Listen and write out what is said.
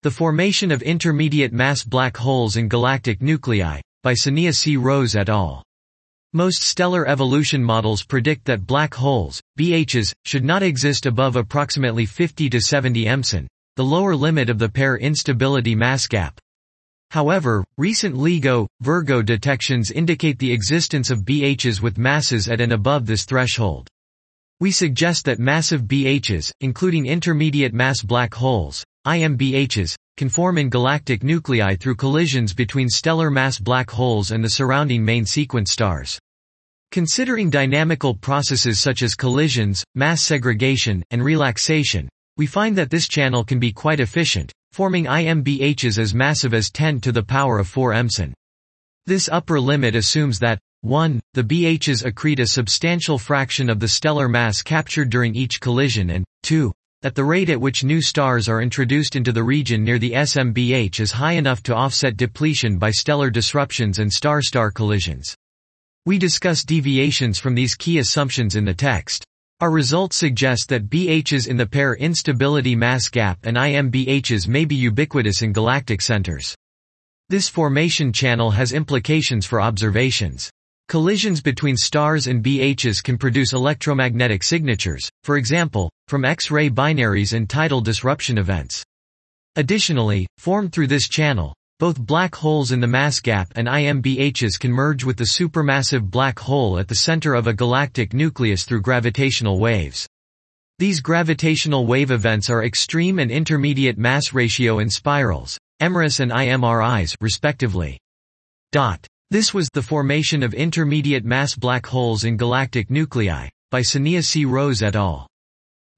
The Formation of Intermediate Mass Black Holes in Galactic Nuclei, by Sonia C. Rose et al. Most stellar evolution models predict that black holes, BHs, should not exist above approximately 50 to 70 MSON, the lower limit of the pair instability mass gap. However, recent LIGO, Virgo detections indicate the existence of BHs with masses at and above this threshold. We suggest that massive BHs, including intermediate mass black holes, IMBHs, can form in galactic nuclei through collisions between stellar mass black holes and the surrounding main sequence stars. Considering dynamical processes such as collisions, mass segregation, and relaxation, we find that this channel can be quite efficient, forming IMBHs as massive as 10 to the power of 4 MSON. This upper limit assumes that 1. The BHs accrete a substantial fraction of the stellar mass captured during each collision and 2. That the rate at which new stars are introduced into the region near the SMBH is high enough to offset depletion by stellar disruptions and star-star collisions. We discuss deviations from these key assumptions in the text. Our results suggest that BHs in the pair instability mass gap and IMBHs may be ubiquitous in galactic centers. This formation channel has implications for observations. Collisions between stars and BHs can produce electromagnetic signatures, for example, from X-ray binaries and tidal disruption events. Additionally, formed through this channel, both black holes in the mass gap and IMBHs can merge with the supermassive black hole at the center of a galactic nucleus through gravitational waves. These gravitational wave events are extreme and intermediate mass ratio in spirals, MRIs and IMRIs, respectively. This was The Formation of Intermediate Mass Black Holes in Galactic Nuclei, by Sonia C. Rose et al.